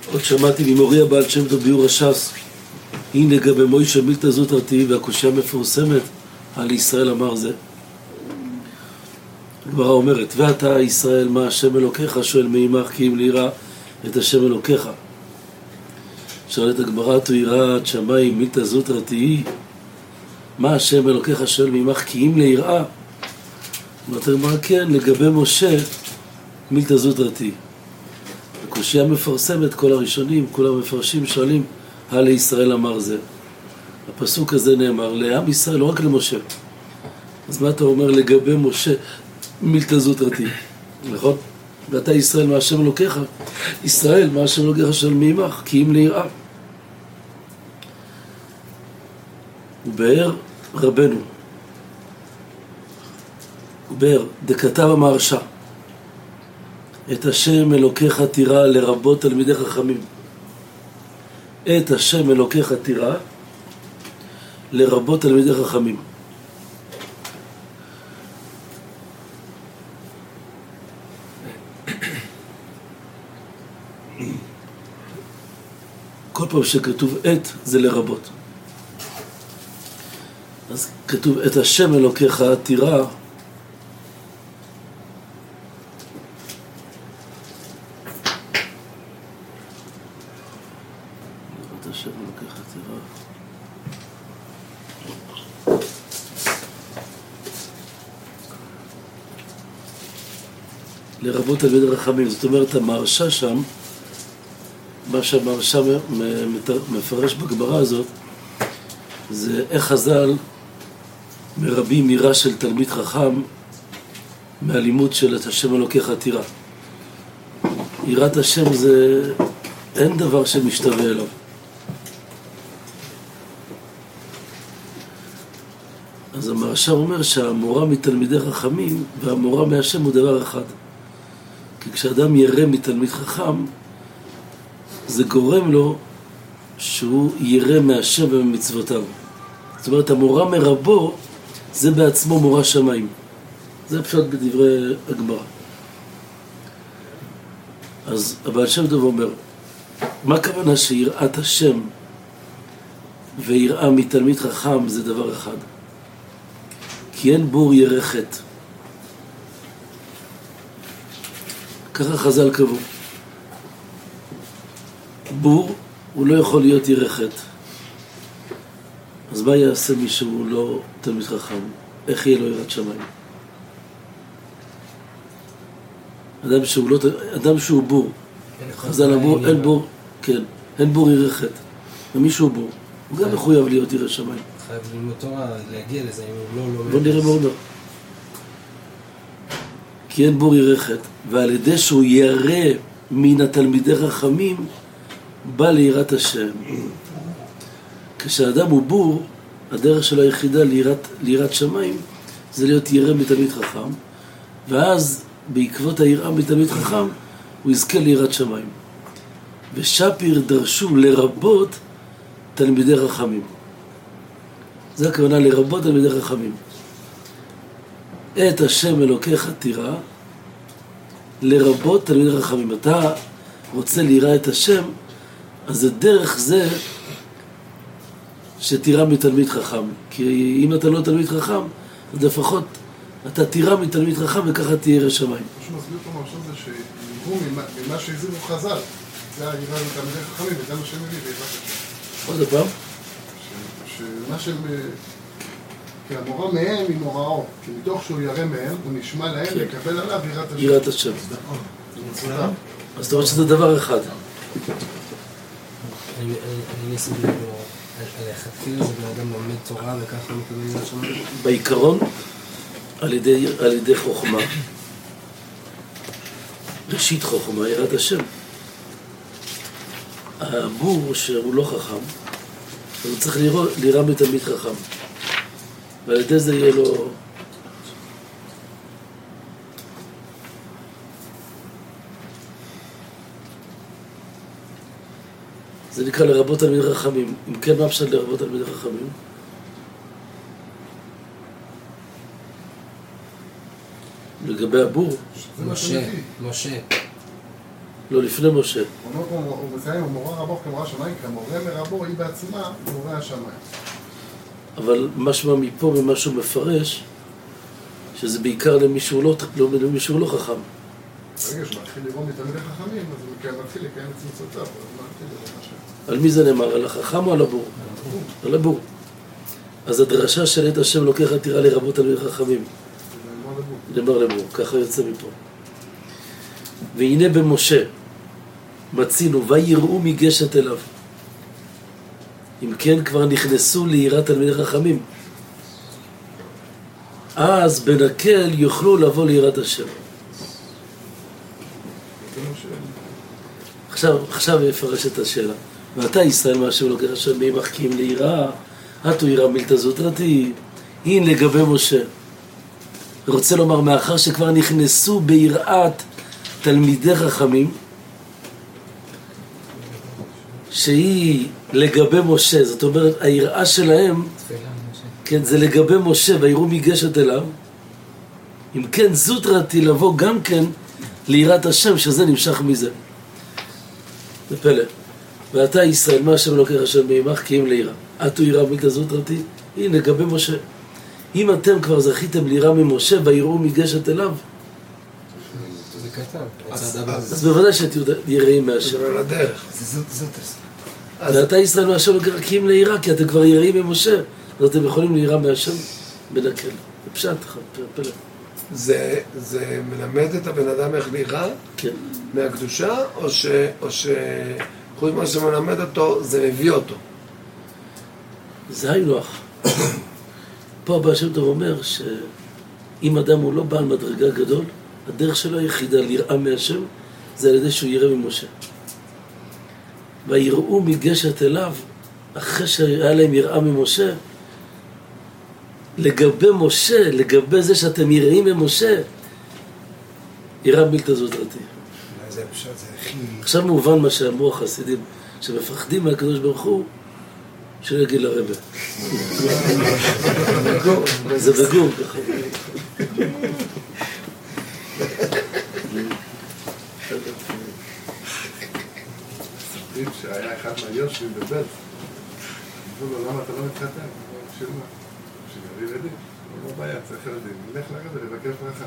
עוד שמעתי ממורי הבעל שם טוב ביור הש"ס, הנה לגבי מוישה מילתא זוטרתי, והקושיה מפורסמת על ישראל אמר זה. הגמרא אומרת, ואתה ישראל מה השם אלוקיך, שואל מעמך כי אם לירא את השם אלוקיך. שואלת הגמרא, תו יראת שמיים מילתא זוטרתי, מה השם אלוקיך, שואל מעמך כי אם ליראה. אומרת הגמרא, כן, לגבי משה מילתא זוטרתי. הקושיה מפרסמת, כל הראשונים, כל המפרשים שואלים, לישראל אמר זה. הפסוק הזה נאמר לעם ישראל, לא רק למשה. אז מה אתה אומר לגבי משה מילתא זוטרתי, נכון? ואתה ישראל מה השם אלוקיך, ישראל מה השם אלוקיך שואל מעמך כי אם ליראה. ובאר רבנו, ובאר דכתב המהרש"א, את השם אלוקיך תירא לרבות תלמידי חכמים. את השם אלוקיך תירא לרבות תלמידי חכמים. כל פעם שכתוב את זה לרבות. אז כתוב את השם אלוקיך תירא לרבות תלמידי רחמים. זאת אומרת, המהרש"א שם, מה שהמהרש"א מפרש בגמרא הזאת, זה איך חז"ל מרבים יראה של תלמיד חכם מהלימוד של את השם אלוקיך תירא. יראת השם זה, אין דבר שמשתווה אליו. אז המהרש"א אומר שהמורה מתלמידי חכמים והמורה מהשם הוא דבר אחד. כי כשאדם ירא מתלמיד חכם, זה גורם לו שהוא ירא מהשם וממצוותיו. זאת אומרת, המורה מרבו, זה בעצמו מורה שמיים. זה פשוט בדברי הגמרא. אז הבעל שם טוב אומר, מה הכוונה שיראת השם ויראה מתלמיד חכם זה דבר אחד? כי אין בור ירא חטא. ככה חז"ל קבעו. בור הוא לא יכול להיות ירא חטא. אז מה יעשה מי שהוא לא תלמיד חכם? איך יהיה לו יראת שמיים? אדם שהוא בור. חז"ל אמרו, אין בור, כן, אין בור ירא חטא. ומי שהוא בור, הוא גם מחויב להיות ירא שמיים. חייב ללמוד תורה, להגיע לזה, אם הוא לא לומד. בוא נראה מה הוא אומר. כי אין בור ירא חטא, ועל ידי שהוא ירא מן התלמידי חכמים, בא ליראת השם. כשאדם הוא בור, הדרך שלו היחידה ליראת שמיים, זה להיות ירא מתלמיד חכם, ואז בעקבות היראה מתלמיד חכם, הוא יזכה ליראת שמיים. ושפיר דרשו לרבות תלמידי חכמים. זה הכוונה לרבות תלמידי חכמים. את השם אלוקיך תירא לרבות תלמידי חכמים. אתה רוצה לירא את השם, אז זה דרך זה שתירא מתלמיד חכם. כי אם אתה לא תלמיד חכם, אז לפחות אתה תירא מתלמיד חכם וככה תהיה ירא שמיים. מה שמסביר פה עכשיו זה שיראו ממה שהזירו חז"ל, זה היראה מתלמידי חכמים, וזה מה שהם מביא בעזרת השם. עוד פעם? שמה שהם... כי המורה מהם היא מוראו, כי מתוך שהוא ירא מהם, הוא נשמע להם ויקבל עליו יראת השם. יראת השם. אז אתה רואה שזה דבר אחד. אני נסביר פה על החתחילה, זה בן אדם לומד תורה וככה מקבל יראת שמיים? בעיקרון, על ידי חוכמה. ראשית חוכמה, יראת השם. הבור שהוא לא חכם, הוא צריך לירא מתלמיד חכם. ועל ידי זה יהיה לו... זה נקרא לרבות תלמידי חכמים. אם כן, מה אפשר לרבות תלמידי חכמים? לגבי הבור. משה. לא, לפני משה. הוא מסיים, המורה רבו כמורה שמיים, כי המורה מרבו היא בעצמה מורה השמיים. אבל משמע מפה ממה שהוא מפרש, שזה בעיקר למישהו לא חכם. ברגע שמתחיל לראות מתלמידי חכמים, אז הוא מתחיל לקיים את מצוותיו, אז מתחיל לראות השם. על מי זה נאמר? על החכם או על הבור? על הבור. אז הדרשה של את השם לוקח תירא לרבות תלמידי חכמים. נאמר לבור, ככה יוצא מפה. והנה במשה מצינו ויראו מגשת אליו. אם כן כבר נכנסו ליראת תלמידי חכמים. אז בנקל יוכלו לבוא ליראת השם. עכשיו יפרש את השאלה. ואתה ישראל מה השם לוקח השם מעמך כי אם ליראה, התו יראה מילתא זוטרתי, הנה לגבי משה. רוצה לומר, מאחר שכבר נכנסו ביראת תלמידי חכמים, שהיא לגבי משה, זאת אומרת, היראה שלהם, כן, זה לגבי משה, ויראו מגשת אליו, אם כן זוטרתי לבוא גם כן ליראת השם, שזה נמשך מזה. זה פלא. ואתה ישראל, מה השם לוקח השם מעמך כי אם ליראה. התו יראה מילתא זוטרתי, הנה לגבי משה. אם אתם כבר זכיתם ליראה ממשה ויראו מגשת אליו, זה כתב. אז בוודאי שאתם יראים מהשם. זה לא לדרך. ואתה ישראל מה השם לוקח כי אם ליראה, כי אתם כבר יראים ממשה, אז אתם יכולים ליראה מהשם בנקל. זה פשט, פלא. זה מלמד את הבן אדם איך ליראה? כן. מהקדושה, או חוץ מה שמלמד אותו, זה מביא אותו? זה היינו הך. פה הבעל שם טוב אומר שאם אדם הוא לא בעל מדרגה גדול, הדרך שלו היחידה ליראה מהשם זה על ידי שהוא יראה ממשה. ויראו מגשת אליו, אחרי שהיה להם יראה ממשה, לגבי משה, לגבי זה שאתם יראים ממשה, יראה מילתא זוטרתי. זה פשוט, זה הכי... עכשיו מובן מה שאמרו החסידים, שמפחדים מהקדוש ברוך הוא, שלא יגיד לרבא. זה בגור ככה. ספרים שהיה אחד מהיושבים בבית, אמרו לו, למה אתה לא מתחתן? בשביל מה? בשביל להביא ילדים. לא בעיה, צריך ילדים. נלך לרבא לבקש ברכה.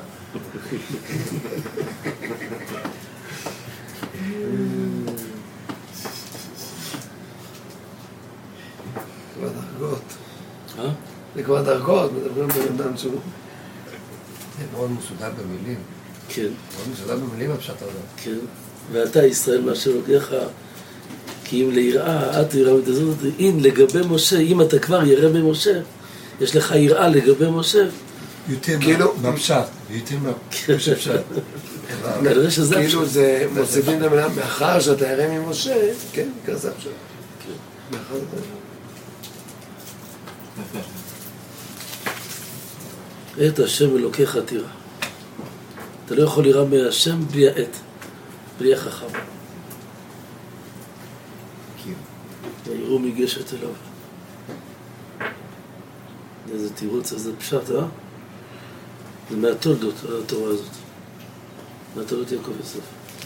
כבר דרגות. אה? זה כבר דרגות, מדברים בן אדם שהוא... זה מאוד מסודר במילים. כן. מאוד מסודר במילים הפשט הזה. כן. ואתה ישראל מה שלוקח, כי אם ליראה, את יראה מתזוזת, אם לגבי משה, אם אתה כבר יראה ממשה, יש לך יראה לגבי משה. יותר מהפשט, יותר מהפשט. כנראה שזה הפשט. כאילו זה מוסיפים את המילה, מאחר שאתה יראה ממשה, כן, כזה הפשט. מאחר שאתה יראה. את השם אלוקיך תירא. אתה לא יכול ליראה מהשם בלי העת, בלי החכם. ויראו מגשת אליו. איזה תירוץ, איזה פשט, אה? זה מהתולדות, התורה הזאת. מהתולדות יעקב יוסף.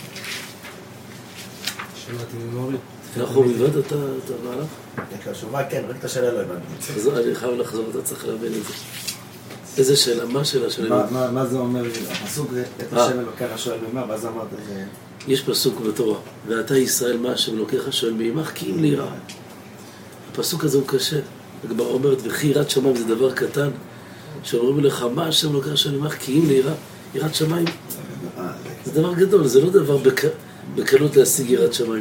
שמעתי ממורי. אנחנו הבנת את המהלך? התשובה כן, רק את השאלה לא הבנתי. אני חייב לחזור, אתה צריך להבין את זה. איזה שאלה? מה השאלה שלי? מה זה אומר? הפסוק את השם אלוקיך שואל ממך, ואז אמרת זה... יש פסוק בתורה, ואתה ישראל מה השם אלוקיך שואל מעמך כי אם ליראה. הפסוק הזה הוא קשה. הגמרא אומרת, וכי יראת שמיים זה דבר קטן, שאומרים לך מה השם אלוקיך שואל מעמך כי אם ליראה. יראת שמיים זה דבר גדול, זה לא דבר בקלות להשיג יראת שמיים.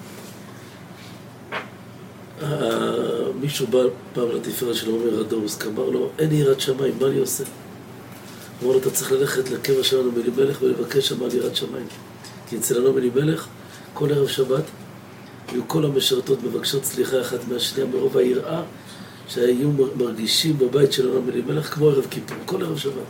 מישהו בא פעם לתפארת של עומר רדורסק, אמר לו, אין יראת שמיים, מה אני עושה? הוא אמר לו, אתה צריך ללכת לקבע שלנו מלימלך ולבקש שם על יראת שמיים. כי אצלנו מלימלך, כל ערב שבת, היו כל המשרתות מבקשות סליחה אחת מהשנייה מרוב היראה, שהיו מרגישים בבית שלנו מלימלך כמו ערב כיפור, כל ערב שבת.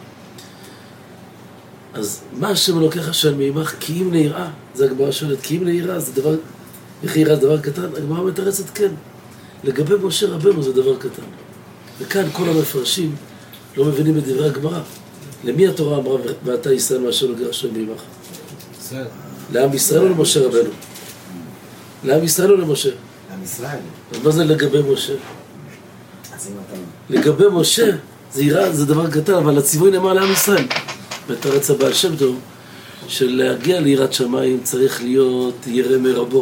אז מה השם אלוקיך שואל מעמך? כי אם ליראה, זה הגמרא שואלת, כי אם ליראה זה דבר, וכי יראה זה דבר קטן? הגמרא מתרצת כן. לגבי משה רבנו זה דבר קטן. וכאן כל המפרשים לא מבינים את דברי הגמרא. למי התורה אמרה, ואתה ישראל מה השם אלוקיך שואל מעמך? בסדר. לעם ישראל או למשה רבנו? לעם ישראל או למשה? עם ישראל. אז מה זה לגבי משה? אז אם אתה... לגבי משה, זה יראה, זה דבר קטן, אבל הציווי נאמר לעם ישראל. בתרץ הבעל שם טוב, של להגיע ליראת שמיים צריך להיות ירא מרבו.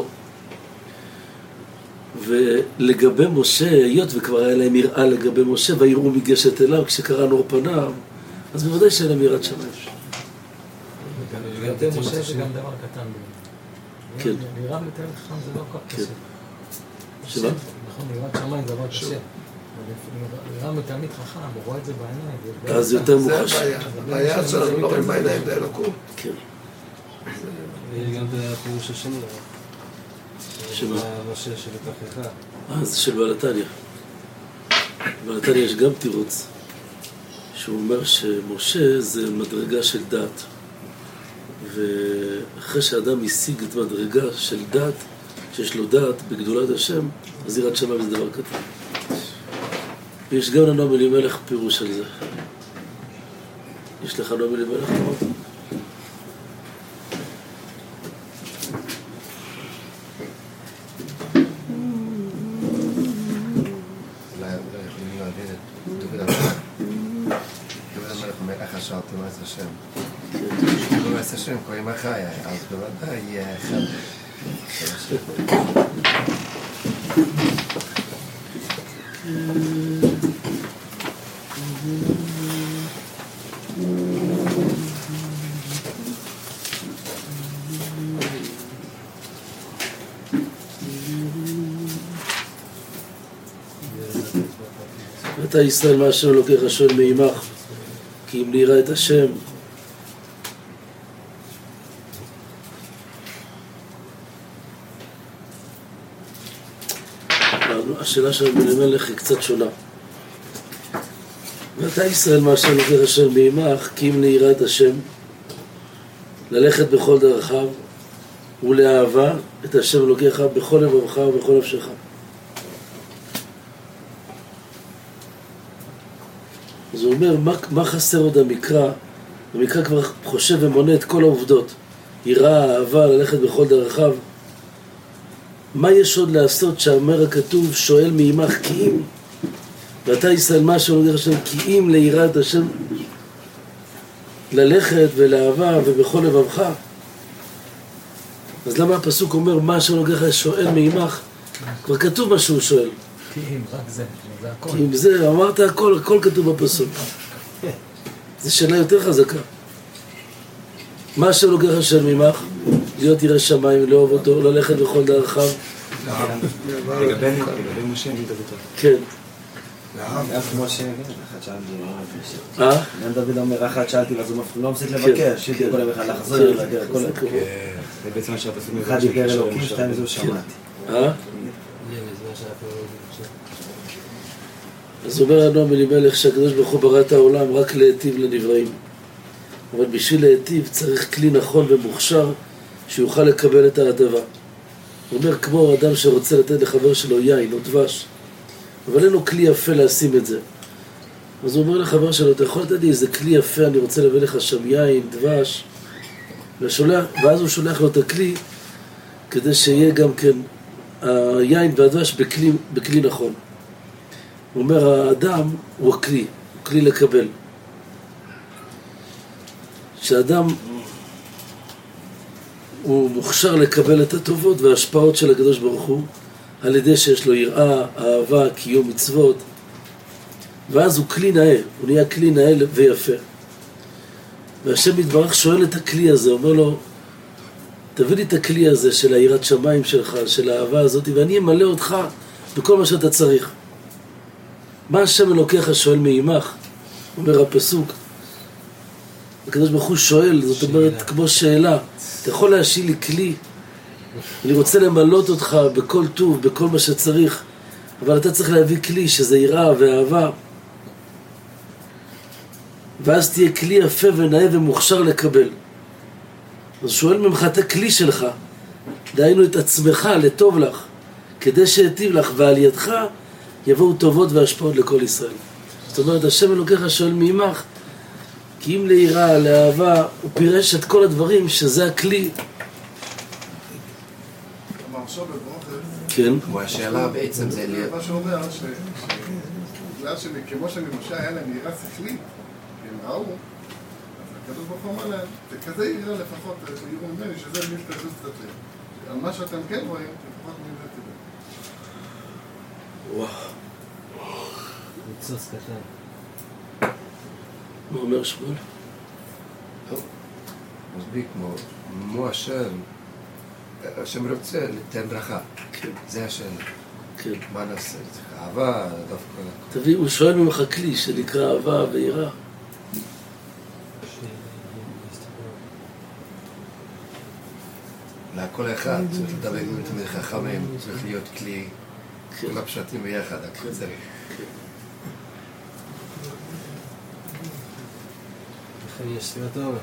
ולגבי משה, היות וכבר היה להם יראה לגבי משה, והיראו מגשת אליו, כשקרא נור פניו, אז בוודאי שהיה להם יראת שמיים. לגבי משה זה גם דבר קטן. כן. נראה לתאר חכם זה לא כל כך קשה. שמה? נכון, נראה שמיים זה דבר קשה. נראה מתעמית חכם, הוא רואה את זה בעיניים. אז יותר זה מוחש. הבעיה. הבעיה שאנחנו לא רואים בעיניים את האלוקות. כן. ויש גם את הפירוש השני. שמה? משה שבתוכך. זה של בעל התניא. בעל התניא יש גם תירוץ, שהוא אומר שמשה זה מדרגה של דת. ואחרי שאדם השיג את מדרגה של דת, שיש לו דת בגדולת השם, אז יראת שמיים זה דבר קטן. ויש גם לנועם אלימלך פירוש על זה. יש לך נועם אלימלך? אולי יכולים להבין את דוד המלך. דוד המלך אומר, איך אשרתי מועץ השם? מועץ השם קוראים אחריי, אז בוודאי יהיה אחד. אתה ישראל מה השם אלוקיך שואל מעמך, כי אם לירא את השם. השאלה של בן המלך היא קצת שונה. ואתה ישראל מה השם אלוקיך שואל מעמך, כי אם לירא את השם, ללכת בכל דרכיו ולאהבה את השם אלוקיך בכל לבבך ובכל נפשך. אז הוא אומר, מה חסר עוד המקרא? המקרא כבר חושב ומונה את כל העובדות. יראה, אהבה, ללכת בכל דרכיו. מה יש עוד לעשות שאומר הכתוב, שואל מעמך כי אם? ואתה ישראל מה שאומר השם, כי אם ליראה את השם, ללכת ולאהבה ובכל לבבך. אז למה הפסוק אומר, מה שאומר שואל מעמך? כבר כתוב מה שהוא שואל. כי אם, רק זה הכל. כי אם זה, אמרת הכל, הכל כתוב בפסוק. זו שאלה יותר חזקה. מה שלוקח השם ממך? להיות ירא שמיים, לאהוב אותו, ללכת בכל דרכיו. לגבי משה אני דוד אותו. כן. גם כמו אחד שאלתי, גם דוד אומר, אחת שאלתי, אז הוא לא מפסיק לבקש, שיתי כל יום אחד לחזור, להגיע הכל. זה בעצם מה שהפסוק מבקש. אחד דיבר אלוקים, שתיים זו שמעתי. אז אומר הנועם אלימלך שהקדוש ברוך הוא ברא את העולם רק להיטיב לנבראים. אבל בשביל להיטיב צריך כלי נכון ומוכשר שיוכל לקבל את ההטבה. הוא אומר כמו אדם שרוצה לתת לחבר שלו יין או דבש, אבל אין לו כלי יפה לשים את זה. אז הוא אומר לחבר שלו, אתה יכול לתת לי איזה כלי יפה, אני רוצה להביא לך שם יין, דבש, ואז הוא שולח לו את הכלי כדי שיהיה גם כן היין והדבש בכלי נכון. הוא אומר, האדם הוא הכלי, הוא כלי לקבל. שאדם הוא מוכשר לקבל את הטובות וההשפעות של הקדוש ברוך הוא, על ידי שיש לו יראה, אהבה, קיום מצוות, ואז הוא כלי נאה, הוא נהיה כלי נאה ויפה. והשם יתברך שואל את הכלי הזה, אומר לו, תביא לי את הכלי הזה של היראת שמיים שלך, של האהבה הזאת, ואני אמלא אותך בכל מה שאתה צריך. מה השם אלוקיך שואל מעמך? אומר הפסוק, הקדוש ברוך הוא שואל, זאת אומרת כמו שאלה, אתה יכול להשיל לי כלי, אני רוצה למלות אותך בכל טוב, בכל מה שצריך, אבל אתה צריך להביא כלי שזה יראה ואהבה, ואז תהיה כלי יפה ונאה ומוכשר לקבל. אז שואל ממך את הכלי שלך, דהיינו את עצמך לטוב לך, כדי שיטיב לך, ועל ידך יבואו טובות והשפעות לכל ישראל. זאת אומרת, השם אלוקיך שואל מעמך, כי אם ליראה, לאהבה, הוא פירש את כל הדברים שזה הכלי במחשוב בברוכר. כן. כמו השאלה בעצם זה... מה שאומר בגלל שכמו שממשה היה להם יראה שכלית, הם ראו, אז הקדוש ברוך הוא אמר להם, וכזה יראה לפחות, יראו ממני, שזה מי שתזוז קצת לב. על מה שאתם כן רואים, לפחות מי זה תדע. וואו. ניצוץ קטן. מה אומר שמואל? מספיק כמו השם רוצה לתן ברכה. כן. זה השאלה. כן. מה נעשה? צריך אהבה, דווקא... תביא, הוא שואל ממך כלי שנקרא אהבה ויראה. לכל אחד צריך לדבר עם תמיד חכמים, צריך להיות כלי, כל הפשטים ביחד, הכל צריך. לכן יש ספירת העומר.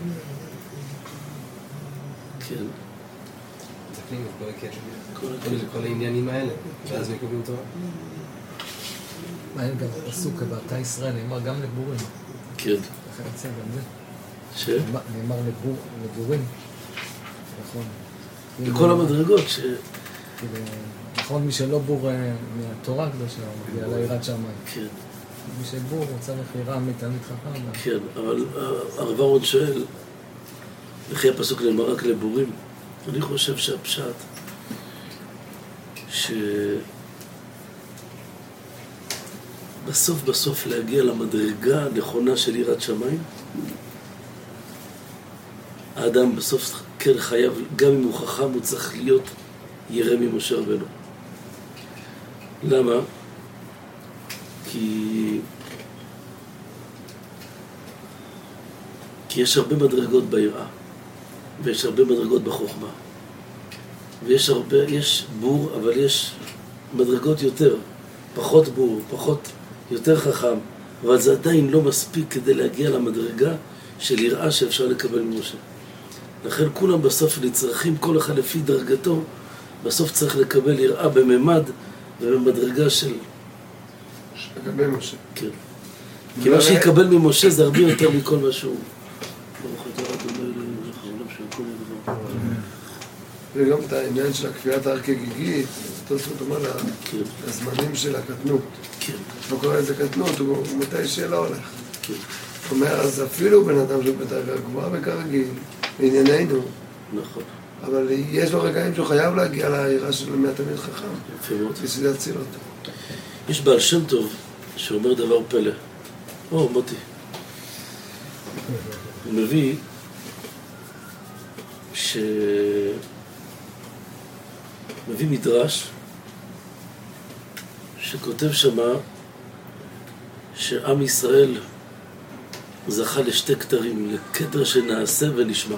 כן. מתקנים את כל הקטע. כל העניינים האלה, ואז מקבלים תורה. מעניין גם פסוק ואתה ישראל, נאמר גם לבורים. כן. לכן יצא גם זה. ש? נאמר לבורים. נכון. בכל המדרגות ש... נכון, מי שלא בור מהתורה הקדושה, הוא מגיע ליראת שמיים. כן. מי שבור הוא צריך יראה מתלמיד חכם. כן, אבל הרב אהרון שואל, וכי הפסוק נאמר רק לבורים? אני חושב שהפשט, בסוף להגיע למדרגה הנכונה של יראת שמיים, האדם בסוף כן חייב, גם אם הוא חכם, הוא צריך להיות ירא ממשה רבנו. למה? כי יש הרבה מדרגות ביראה, ויש הרבה מדרגות בחוכמה. ויש בור, אבל יש מדרגות יותר, פחות בור, יותר חכם, אבל זה עדיין לא מספיק כדי להגיע למדרגה של יראה שאפשר לקבל ממשה. לכן כולם בסוף נצרכים, כל אחד לפי דרגתו, בסוף צריך לקבל יראה בממד ובמדרגה של... לגבי משה. כן. כי מה שיקבל ממשה זה הרבה יותר מכל מה שהוא. ברוך אתה רב אומר לך, עולם של כל הדבר. וגם את העניין של הכפיית הר כגיגית, תוספות אומר לה, הזמנים של הקטנות. כן. לא קורא לזה קטנות, הוא מתי שאלה הולך. כן. הוא אומר, אז אפילו בן אדם שהוא בדרגה גבוהה וכרגיל, בענייננו. נכון. אבל יש לו רגעים שהוא חייב להגיע ליראה של מהתלמיד חכם. יפה מאוד. בשביל להציל אותו. יש בעל שם טוב שאומר דבר פלא. מוטי. הוא מביא מביא מדרש שכותב שמה שעם ישראל זכה לשתי כתרים, לכתר שנעשה ונשמע.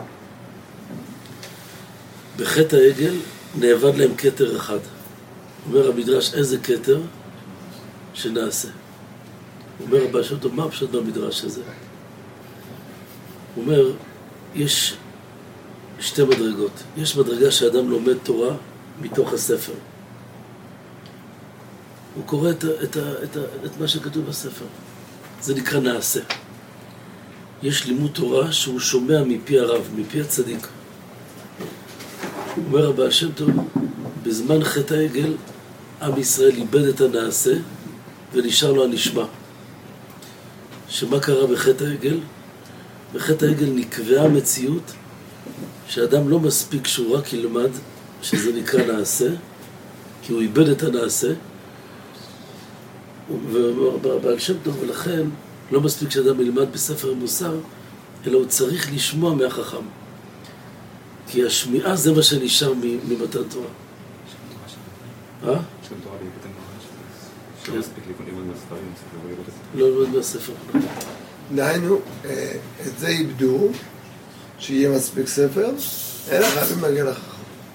בחטא העגל נאבד להם כתר אחד. אומר המדרש, איזה כתר? שנעשה. אומר הבא שאותו, מה פשוט במדרש הזה? הוא אומר, יש שתי מדרגות. יש מדרגה שאדם לומד תורה מתוך הספר. הוא קורא את מה שכתוב בספר. זה נקרא נעשה. יש לימוד תורה שהוא שומע מפי הרב, מפי הצדיק. אומר הבא שם טוב, בזמן חטא העגל, עם ישראל איבד את הנעשה ונשאר לו הנשמע. שמה קרה בחטא העגל? בחטא העגל נקבעה מציאות שאדם לא מספיק שהוא רק ילמד שזה נקרא נעשה, כי הוא איבד את הנעשה, ובעל שם טוב, ולכן לא מספיק שאדם ילמד בספר המוסר, אלא הוא צריך לשמוע מהחכם. כי השמיעה זה מה שנשאר ממתן תורה. שם תורה בעקבותם ממש, שלא מספיק ללמוד מהספרים, לא ללמוד מהספר. דהיינו, את זה איבדו, שיהיה מספיק ספר, אלא חייבים להגיע לחכם.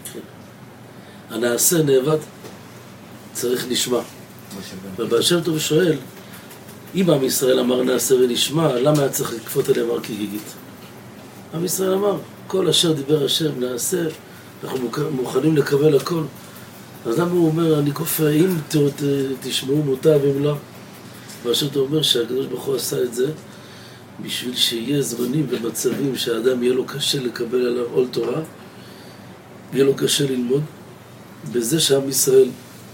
הנעשה נאבד, צריך לשמע. ובעל שם טוב שואל, אם עם ישראל אמר נעשה ונשמע, למה היה צריך לקפות עליהם הר כגיגית? עם ישראל אמר, כל אשר דיבר השם נעשה, אנחנו מוכנים לקבל הכל. אז למה הוא אומר, אני כופה, אם תשמעו מוטב, אם לא? בעל שם טוב אומר שהקדוש ברוך הוא עשה את זה, בשביל שיהיה זמנים ומצבים שהאדם יהיה לו קשה לקבל עליו עול תורה, יהיה לו קשה ללמוד, בזה שעם ישראל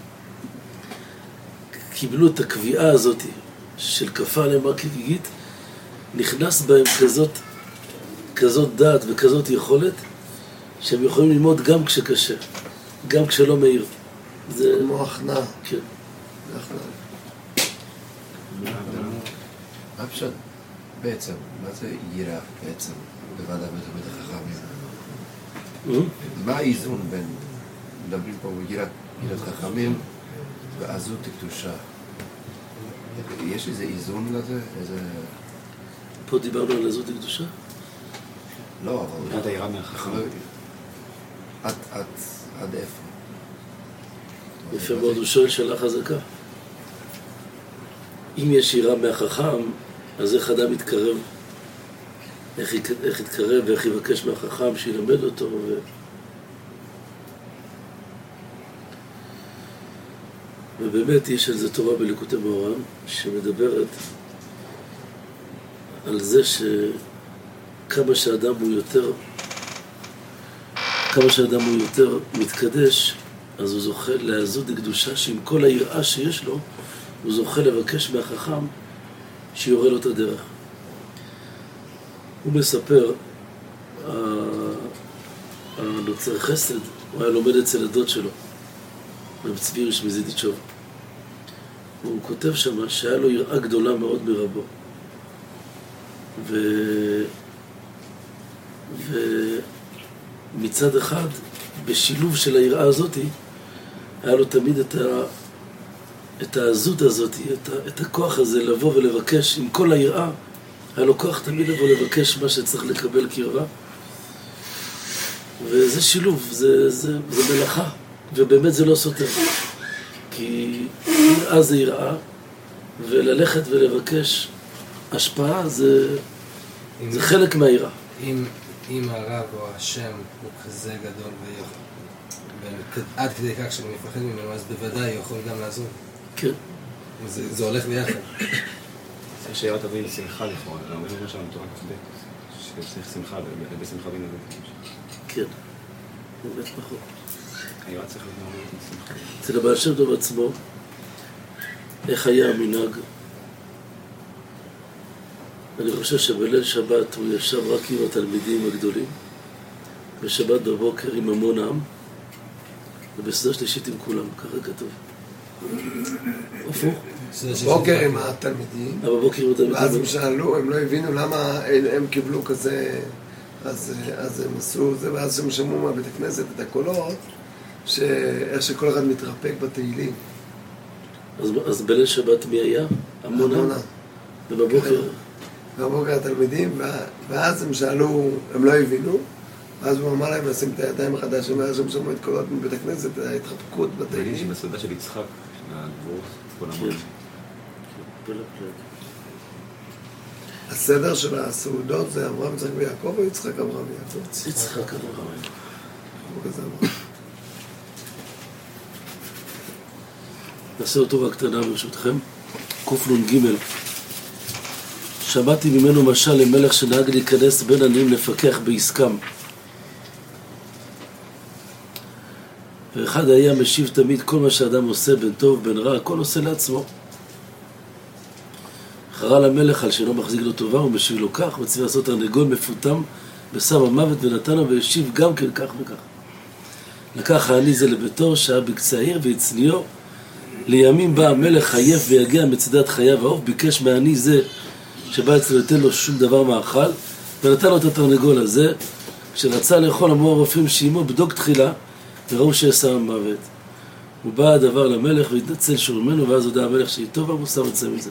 קיבלו את הקביעה הזאת של כפה עליהם רק גיגית, נכנס בהם כזאת דעת וכזאת יכולת שהם יכולים ללמוד גם כשקשה, גם כשלא מהיר. זה כמו הכנעה. כן. מה פשוט בעצם, מה זה יראה בעצם בוועדה בתלמיד החכמים? מה האיזון בין, מדברים פה יראת חכמים ועזות קדושה? יש איזה איזון לזה? פה דיברנו על עזות קדושה? לא, אבל... עד היראה מהחכם. עד איפה? יפה מאוד, הוא שואל שאלה חזקה. אם יש יראה מהחכם, אז איך אדם יתקרב? איך יתקרב ואיך יבקש מהחכם שילמד אותו? ובאמת יש על זה תורה בליקוטי מוהר"ן שמדברת על זה שכמה שאדם הוא יותר מתקדש, אז הוא זוכה לעזות קדושה שעם כל היראה שיש לו, הוא זוכה לבקש מהחכם שיורה לו את הדרך. הוא מספר, הנוצר חסד, הוא היה לומד אצל הדוד שלו, רב צבי הירש מזידיצ'וב. הוא כותב שם שהיה לו יראה גדולה מאוד מרבו. ומצד אחד, בשילוב של היראה הזאת, היה לו תמיד את העזות הזאת, את הכוח הזה לבוא ולבקש, עם כל היראה, היה לו כוח תמיד לבוא לבקש מה שצריך לקבל קרבה. וזה שילוב, זה מלאכה, ובאמת זה לא סותר. כי יראה זה יראה, וללכת ולבקש השפעה זה חלק מהיראה. אם הרב או השם הוא כזה גדול ועד כדי כך שאני מפחד ממנו, אז בוודאי יכול גם לעזור. כן. זה הולך ביחד. צריך שיראה תביא לשמחה לכאורה, לא אומר מה שלנו תורה כ"ב, שצריך שמחה, בשמחה בין הדתיים. כן, באמת נכון. היראה צריך להיות שמחה. אצל הבעל שם טוב עצמו, איך היה המנהג? אני חושב שבליל שבת הוא ישב רק עם התלמידים הגדולים, בשבת בבוקר עם המון עם, ובסעודה שלישית עם כולם, ככה כתוב. הפוך. בבוקר עם התלמידים, בבוקר עם התלמידים. ואז הם שאלו, הם לא הבינו למה הם קיבלו כזה, אז הם עשו זה, ואז הם שמעו מהבית הכנסת את הקולות, איך שכל אחד מתרפק בתהילים. אז בליל שבת מי היה? המון. ובבוקר? בבוקר התלמידים, ואז הם שאלו, הם לא הבינו, ואז הוא אמר להם לשים את הידיים מחדש, ואז הם שמעו את קולות מבית הכנסת, את ההתרפקות בתהילים. ראיתי שבסעודה של יצחק, הגבור, כל המון. הסדר של הסעודות זה אברהם, יצחק ויעקב, או יצחק אברהם ויעקב? יצחק אברהם. נעשה אותו רק קטנה ברשותכם. קנ"ג. שמעתי ממנו משל למלך שנהג להיכנס בין עניים לפקח בעסקם. ואחד היה משיב תמיד כל מה שאדם עושה, בין טוב בין רע, הכל עושה לעצמו. חרה למלך על שאינו מחזיק לו טובה, הוא משיב לו כך, מציב לעשות תרנגול מפותם בסם המוות ונתן לו והשיב גם כן כך וכך. לקח העני זה לביתו, שהיה בקצה העיר והצניעו. לימים בא המלך עייף ויגע מצדת חייו העוף, ביקש מהעני זה שבא אצלו לתת לו שום דבר מאכל, ונתן לו את התרנגול הזה. כשרצה לאכול אמרו הרופאים שאימו בדוק תחילה, וראו שיש סם המוות. הוא בא הדבר למלך והתנצל שוב ממנו, ואז הודע המלך שהיא טובה, והוא שם את זה מזה.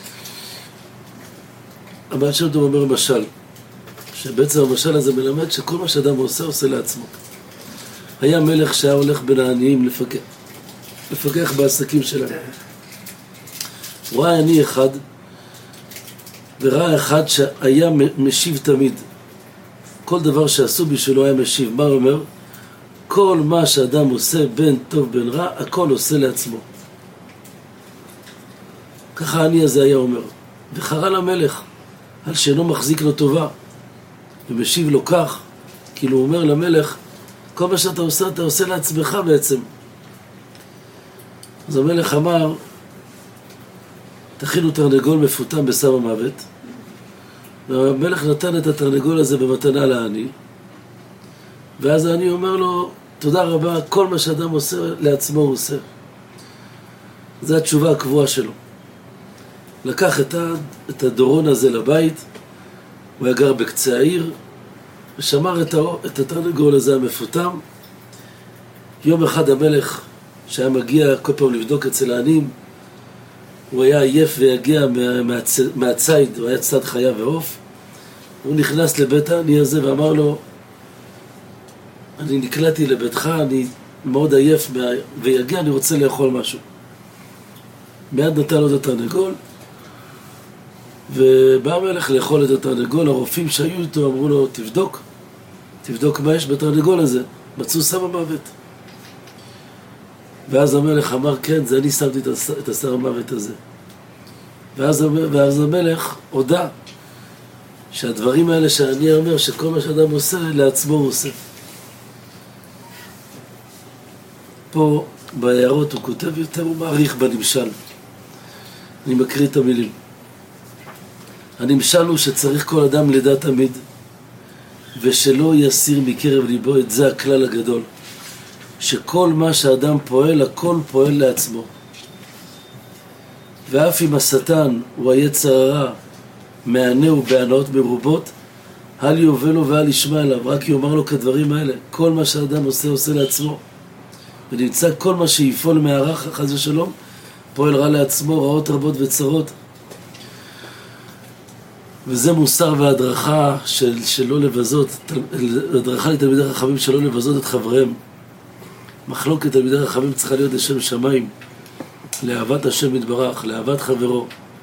הבעל שם טוב אומר משל, שבעצם המשל הזה מלמד שכל מה שאדם עושה לעצמו. היה מלך שהיה הולך בין העניים לפקח בעסקים שלהם. הוא ראה עני אחד, וראה אחד שהיה משיב תמיד. כל דבר שעשו בשבילו היה משיב. מה הוא אומר? כל מה שאדם עושה בין טוב בין רע, הכל עושה לעצמו. ככה העני הזה היה אומר. וחרה למלך על שאינו מחזיק לו טובה, ומשיב לו כך, כאילו הוא אומר למלך, כל מה שאתה עושה, אתה עושה לעצמך בעצם. אז המלך אמר, תכינו תרנגול מפותם בסם המוות, והמלך נתן את התרנגול הזה במתנה לעני, ואז העני אומר לו, תודה רבה, כל מה שאדם עושה לעצמו הוא עושה. זו התשובה הקבועה שלו. לקח את הדורון הזה לבית, הוא היה גר בקצה העיר, ושמר את התרנגול הזה המפותם. יום אחד המלך, שהיה מגיע כל פעם לבדוק אצל העניים, הוא היה עייף ויגיע מהצייד, הוא היה צד חיה ועוף. הוא נכנס לבית העני הזה ואמר לו, אני נקלעתי לביתך, אני מאוד עייף ויגיע, אני רוצה לאכול משהו. מיד נתן לו את התרנגול, ובא המלך לאכול את התרנגול. הרופאים שהיו איתו אמרו לו, תבדוק מה יש בתרנגול הזה. מצאו סם המוות. ואז המלך אמר, כן, זה אני שמתי את הסם המוות הזה. ואז המלך הודע שהדברים האלה שאני אומר, שכל מה שאדם עושה, לעצמו הוא עושה. פה בהערות הוא כותב יותר, הוא מעריך בנמשל. אני מקריא את המילים. הנמשל הוא שצריך כל אדם לדע תמיד, ושלא יסיר מקרב ליבו את זה הכלל הגדול, שכל מה שאדם פועל, הכל פועל לעצמו. ואף אם השטן הוא היצר הרע, מענהו בהנאות מרובות, אל יובלו ואל ישמע אליו, רק יאמר לו כדברים האלה. כל מה שאדם עושה לעצמו. ונמצא כל מה שיפעול מערך, חס ושלום, פועל רע לעצמו, רעות רבות וצרות. וזה מוסר והדרכה שלא לבזות, הדרכה לתלמידי חכמים שלא לבזות את חבריהם. מחלוקת תלמידי חכמים צריכה להיות לשם שמיים, לאהבת השם יתברך, לאהבת חברו,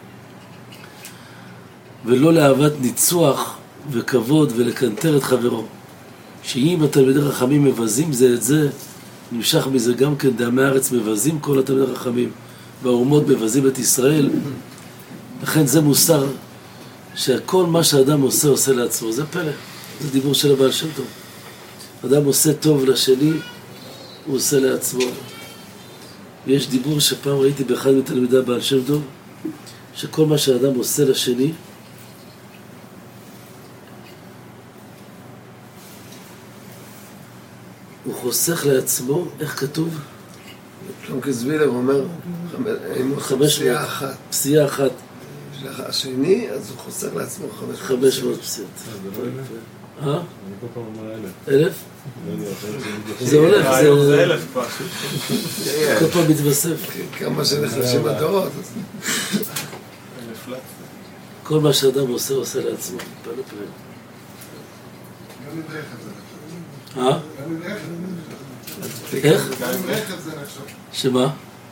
ולא לאהבת ניצוח וכבוד ולקנטר את חברו. שאם התלמידי חכמים מבזים זה את זה, נמשך מזה גם כן, דעמי הארץ מבזים כל התלמידי חכמים, והאומות מבזים את ישראל. לכן זה מוסר שכל מה שאדם עושה לעצמו. זה פלא, זה דיבור של הבעל שם טוב. אדם עושה טוב לשני, הוא עושה לעצמו. ויש דיבור שפעם ראיתי באחד מתלמידי הבעל שם טוב, שכל מה שאדם עושה לשני, הוא חוסך לעצמו, איך כתוב? שלום זווילר אומר, 500 פסיעה אחת. השני, אז הוא חוסך לעצמו 500 פסיעות. אני כל פעם אומר 1,000? זה הולך, זה 1,000 כבר. כל פעם מתווסף. כמה שנחלשים הדורות. כל מה שאדם עושה לעצמו. פלא פלא. גם עם רכב זה נחשב. אה? גם עם רכב. איך? גם עם רכב זה נחשב. שמה?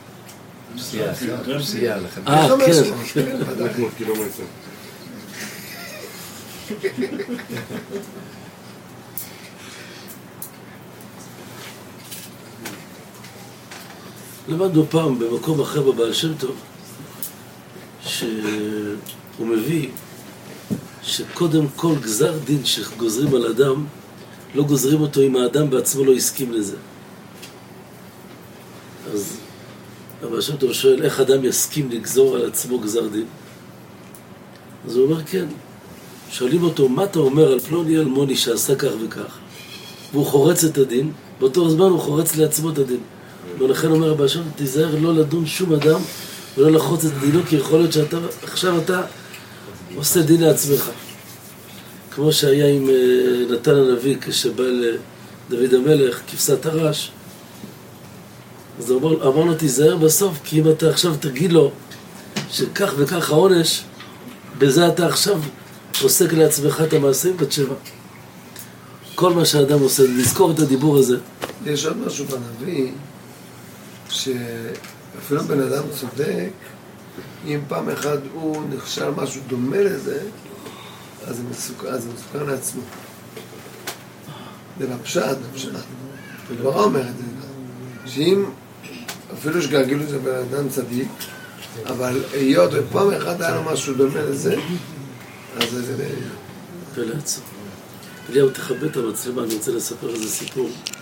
פסיעה לכם. כן. 500 קילומטר. למדנו פעם במקום אחר בבעל שם טוב, שהוא מביא שקודם כל גזר דין שגוזרים על אדם, לא גוזרים אותו אם האדם בעצמו לא הסכים לזה. אז הבעל שם טוב שואל, איך אדם יסכים לגזור על עצמו גזר דין? אז הוא אומר, כן. שואלים אותו, מה אתה אומר על פלוני אלמוני שעשה כך וכך? והוא חורץ את הדין, באותו זמן הוא חורץ לעצמו את הדין. ולכן אומר הבעל שם טוב, תיזהר לא לדון שום אדם ולא לחוץ את דינו, כי יכול להיות שעכשיו אתה עושה דין לעצמך. כמו שהיה עם נתן הנביא כשבא לדוד המלך, כבשת הרש, אז אמר לו, תיזהר בסוף, כי אם אתה עכשיו תגיד לו שכך וכך העונש, בזה אתה עכשיו עוסק לעצמך את המעשים בתשבה. כל מה שהאדם עושה, לזכור את הדיבור הזה. יש עוד משהו בנביא, שאפילו בן אדם צודק, אם פעם אחד הוא נכשל משהו דומה לזה, אז זה מסוכן לעצמו. זה לפשט, הגמרא אומר את זה, שאם אפילו שגרגילו זה בן אדם צדיק, אבל היות ופעם אחד היה לו משהו דומה לזה, אז זה... פלא עצום. אליהו, תכבד את המצלמה, אני רוצה לספר איזה סיפור.